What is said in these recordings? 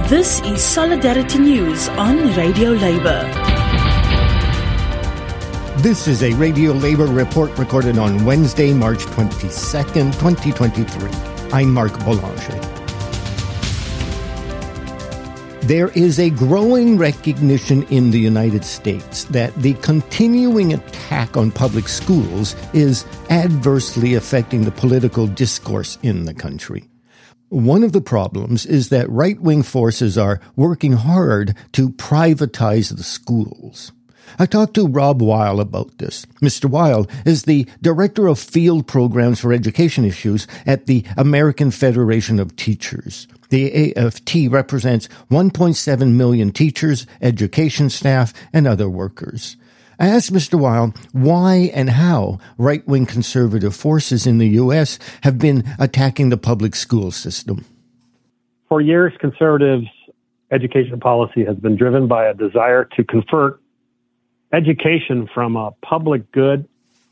This is Solidarity News on Radio Labour. This is a Radio Labour report recorded on Wednesday, March 22nd, 2023. I'm Mark Boulanger. There is a growing recognition in the United States that the continuing attack on public schools is adversely affecting the political discourse in the country. One of the problems is that right-wing forces are working hard to privatize the schools. I talked to Rob Weil about this. Mr. Weil is the Director of Field Programs for Education Issues at the American Federation of Teachers. The AFT represents 1.7 million teachers, education staff, and other workers. I asked Mr. Weil why and how right-wing conservative forces in the U.S. have been attacking the public school system. For years, conservatives' education policy has been driven by a desire to convert education from a public good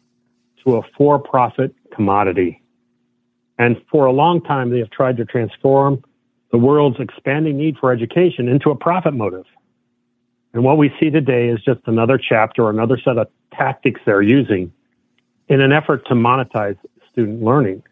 to a for-profit commodity. And for a long time, they have tried to transform the world's expanding need for education into a profit motive. And what we see today is just another chapter or another set of tactics they're using in an effort to monetize student learning.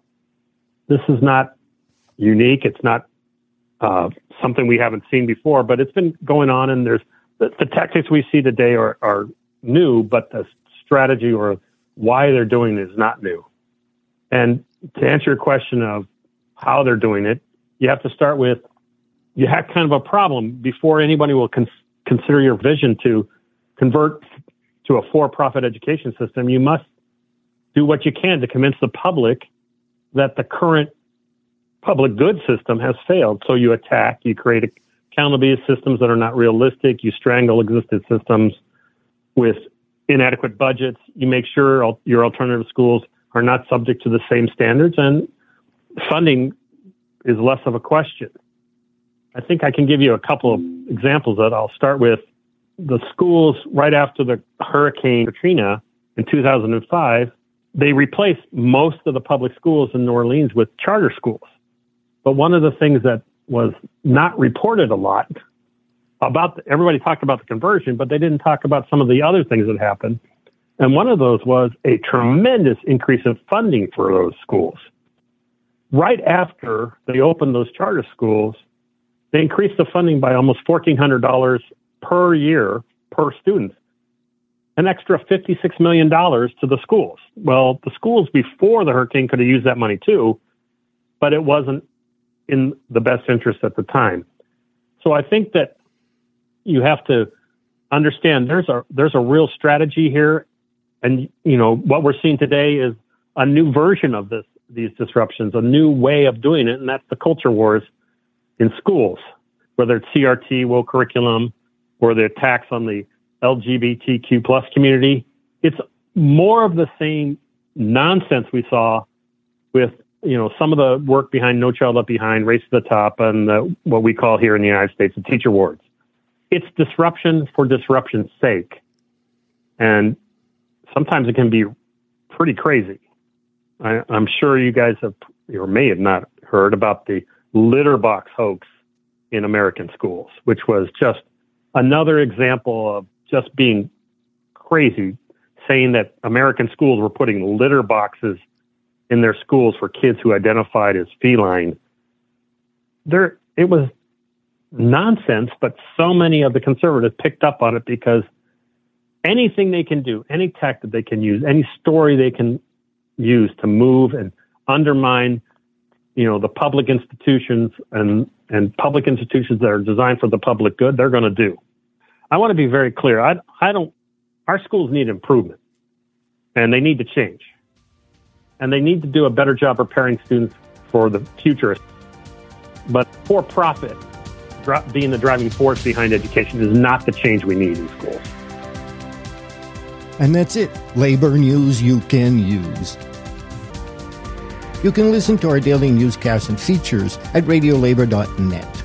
This is not unique. It's not something we haven't seen before, but it's been going on, and there's the tactics we see today are new, but the strategy or why they're doing it is not new. And to answer your question of how they're doing it, you have to start with, you have kind of a problem before anybody will consider your vision to convert to a for-profit education system. You must do what you can to convince the public that the current public good system has failed. So you attack, you create accountability systems that are not realistic, you strangle existing systems with inadequate budgets, you make sure your alternative schools are not subject to the same standards, and funding is less of a question. I think I can give you a couple of examples that I'll start with. The schools right after the Hurricane Katrina in 2005, they replaced most of the public schools in New Orleans with charter schools. But one of the things that was not reported a lot about, everybody talked about the conversion, but they didn't talk about some of the other things that happened. And one of those was a tremendous increase in funding for those schools. Right after they opened those charter schools, they increased the funding by almost $1,400 per year per student, an extra $56 million to the schools. Well, the schools before the hurricane could have used that money too, but it wasn't in the best interest at the time. So I think that you have to understand there's a real strategy here. And, you know, what we're seeing today is a new version of these disruptions, a new way of doing it, and that's the culture wars in schools, whether it's CRT, woke curriculum, or the attacks on the LGBTQ plus community. It's more of the same nonsense we saw with, you know, some of the work behind No Child Left Behind, Race to the Top, and what we call here in the United States the teacher wars. It's disruption for disruption's sake. And sometimes it can be pretty crazy. I'm sure you guys have, or may have not heard about the litter box hoax in American schools, which was just another example of just being crazy, saying that American schools were putting litter boxes in their schools for kids who identified as feline. It was nonsense, but so many of the conservatives picked up on it because anything they can do, any tactic they can use, any story they can use to move and undermine, you know, the public institutions and public institutions that are designed for the public good, they're going to do. I want to be very clear. Our schools need improvement, and they need to change. And they need to do a better job preparing students for the future. But for-profit being the driving force behind education is not the change we need in schools. And that's it. Labor news you can use. You can listen to our daily newscasts and features at radiolabor.net.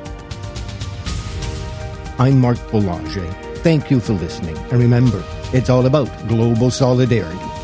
I'm Mark Boulanger. Thank you for listening. And remember, it's all about global solidarity.